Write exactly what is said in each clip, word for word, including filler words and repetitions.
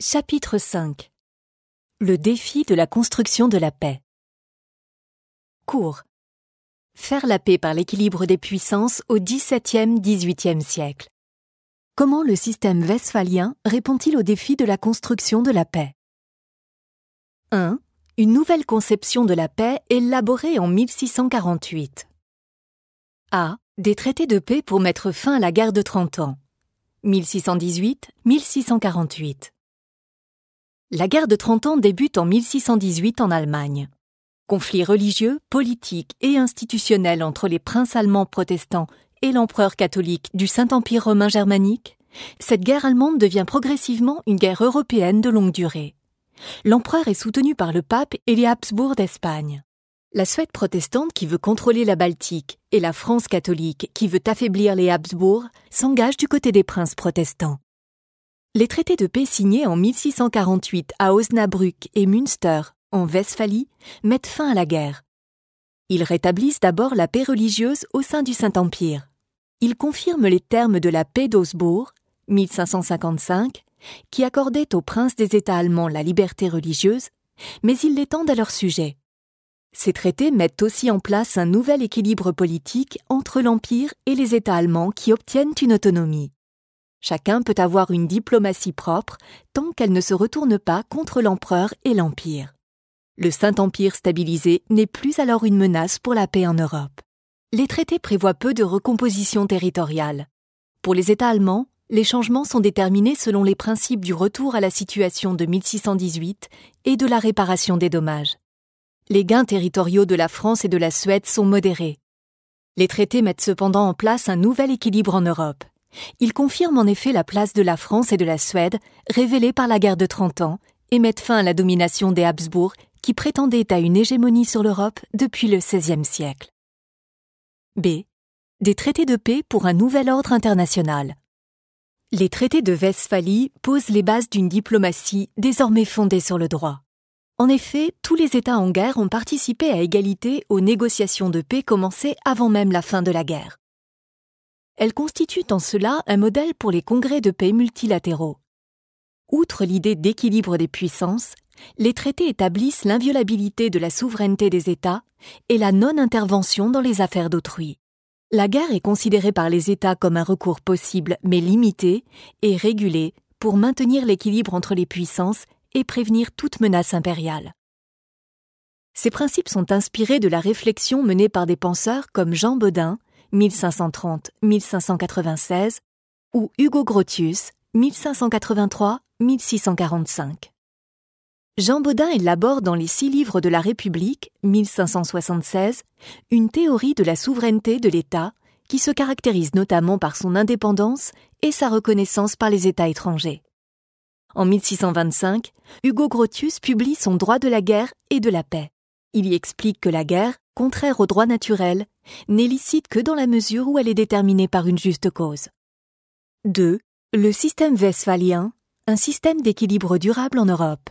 Chapitre cinq. Le défi de la construction de la paix. Cours. Faire la paix par l'équilibre des puissances au dix-septième dix-huitième siècle. Comment le système westphalien répond-il au défi de la construction de la paix? un. Une nouvelle conception de la paix élaborée en mille six cent quarante-huit. A. Des traités de paix pour mettre fin à la guerre de Trente Ans. mille six cent dix-huit à mille six cent quarante-huit. La guerre de Trente Ans débute en mille six cent dix-huit en Allemagne. Conflit religieux, politique et institutionnel entre les princes allemands protestants et l'empereur catholique du Saint-Empire romain germanique, cette guerre allemande devient progressivement une guerre européenne de longue durée. L'empereur est soutenu par le pape et les Habsbourg d'Espagne. La Suède protestante qui veut contrôler la Baltique et la France catholique qui veut affaiblir les Habsbourg s'engagent du côté des princes protestants. Les traités de paix signés en mille six cent quarante-huit à Osnabrück et Münster, en Westphalie, mettent fin à la guerre. Ils rétablissent d'abord la paix religieuse au sein du Saint-Empire. Ils confirment les termes de la paix d'Augsbourg, mille cinq cent cinquante-cinq, qui accordait aux princes des États allemands la liberté religieuse, mais ils l'étendent à leur sujet. Ces traités mettent aussi en place un nouvel équilibre politique entre l'Empire et les États allemands qui obtiennent une autonomie. Chacun peut avoir une diplomatie propre tant qu'elle ne se retourne pas contre l'empereur et l'Empire. Le Saint-Empire stabilisé n'est plus alors une menace pour la paix en Europe. Les traités prévoient peu de recomposition territoriale. Pour les États allemands, les changements sont déterminés selon les principes du retour à la situation de mille six cent dix-huit et de la réparation des dommages. Les gains territoriaux de la France et de la Suède sont modérés. Les traités mettent cependant en place un nouvel équilibre en Europe. Ils confirment en effet la place de la France et de la Suède, révélée par la guerre de Trente Ans, et mettent fin à la domination des Habsbourg qui prétendaient à une hégémonie sur l'Europe depuis le seizième siècle. B. Des traités de paix pour un nouvel ordre international. Les traités de Westphalie posent les bases d'une diplomatie désormais fondée sur le droit. En effet, tous les États en guerre ont participé à égalité aux négociations de paix commencées avant même la fin de la guerre. Elles constituent en cela un modèle pour les congrès de paix multilatéraux. Outre l'idée d'équilibre des puissances, les traités établissent l'inviolabilité de la souveraineté des États et la non-intervention dans les affaires d'autrui. La guerre est considérée par les États comme un recours possible mais limité et régulé pour maintenir l'équilibre entre les puissances et prévenir toute menace impériale. Ces principes sont inspirés de la réflexion menée par des penseurs comme Jean Bodin, mille cinq cent trente à mille cinq cent quatre-vingt-seize, ou Hugo Grotius, mille cinq cent quatre-vingt-trois à mille six cent quarante-cinq. Jean Bodin élabore dans les Six livres de la République, mille cinq cent soixante-seize, une théorie de la souveraineté de l'État qui se caractérise notamment par son indépendance et sa reconnaissance par les États étrangers. En mille six cent vingt-cinq, Hugo Grotius publie son Droit de la guerre et de la paix. Il y explique que la guerre, contraire au droit naturel, n'est licite que dans la mesure où elle est déterminée par une juste cause. deux. Le système westphalien, un système d'équilibre durable en Europe.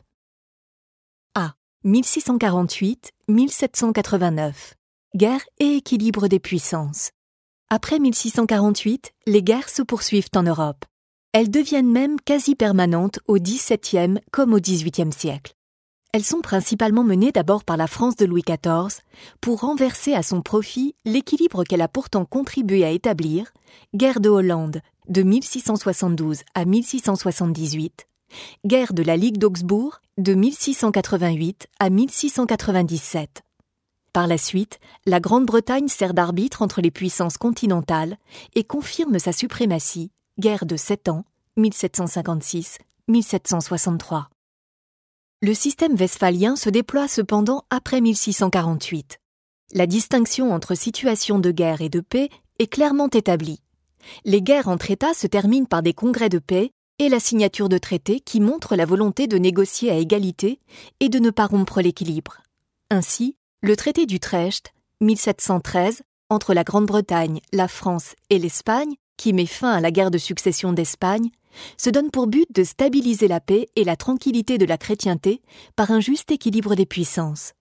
A. mille six cent quarante-huit à mille sept cent quatre-vingt-neuf. Guerre et équilibre des puissances. Après mille six cent quarante-huit, les guerres se poursuivent en Europe. Elles deviennent même quasi permanentes au dix-septième comme au dix-huitième siècle. Elles sont principalement menées d'abord par la France de Louis quatorze pour renverser à son profit l'équilibre qu'elle a pourtant contribué à établir, guerre de Hollande de mille six cent soixante-douze à mille six cent soixante-dix-huit, guerre de la Ligue d'Augsbourg de mille six cent quatre-vingt-huit à mille six cent quatre-vingt-dix-sept. Par la suite, la Grande-Bretagne sert d'arbitre entre les puissances continentales et confirme sa suprématie, guerre de sept ans, mille sept cent cinquante-six à mille sept cent soixante-trois. Le système westphalien se déploie cependant après mille six cent quarante-huit. La distinction entre situation de guerre et de paix est clairement établie. Les guerres entre États se terminent par des congrès de paix et la signature de traités qui montrent la volonté de négocier à égalité et de ne pas rompre l'équilibre. Ainsi, le traité d'Utrecht, mille sept cent treize, entre la Grande-Bretagne, la France et l'Espagne, qui met fin à la guerre de succession d'Espagne, se donne pour but de stabiliser la paix et la tranquillité de la chrétienté par un juste équilibre des puissances.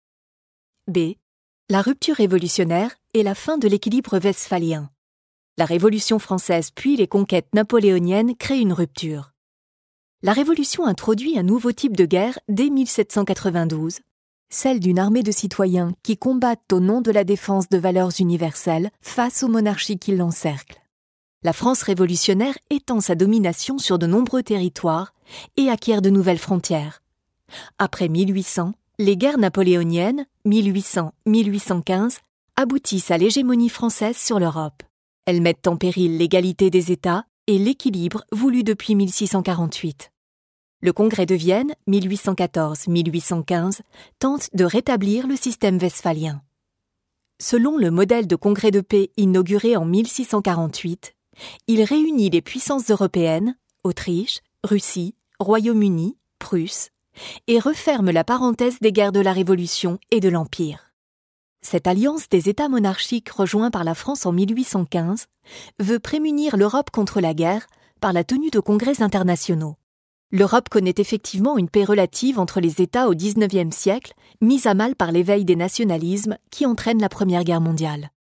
B. La rupture révolutionnaire et la fin de l'équilibre westphalien. La Révolution française puis les conquêtes napoléoniennes créent une rupture. La Révolution introduit un nouveau type de guerre dès mille sept cent quatre-vingt-douze, celle d'une armée de citoyens qui combattent au nom de la défense de valeurs universelles face aux monarchies qui l'encerclent. La France révolutionnaire étend sa domination sur de nombreux territoires et acquiert de nouvelles frontières. Après mille huit cents, les guerres napoléoniennes, mille huit cents à mille huit cent quinze, aboutissent à l'hégémonie française sur l'Europe. Elles mettent en péril l'égalité des États et l'équilibre voulu depuis mille six cent quarante-huit. Le Congrès de Vienne, mille huit cent quatorze à mille huit cent quinze, tente de rétablir le système westphalien. Selon le modèle de congrès de paix inauguré en mille six cent quarante-huit, il réunit les puissances européennes, Autriche, Russie, Royaume-Uni, Prusse, et referme la parenthèse des guerres de la Révolution et de l'Empire. Cette alliance des États monarchiques rejoints par la France en mille huit cent quinze veut prémunir l'Europe contre la guerre par la tenue de congrès internationaux. L'Europe connaît effectivement une paix relative entre les États au dix-neuvième siècle, mise à mal par l'éveil des nationalismes qui entraîne la Première Guerre mondiale.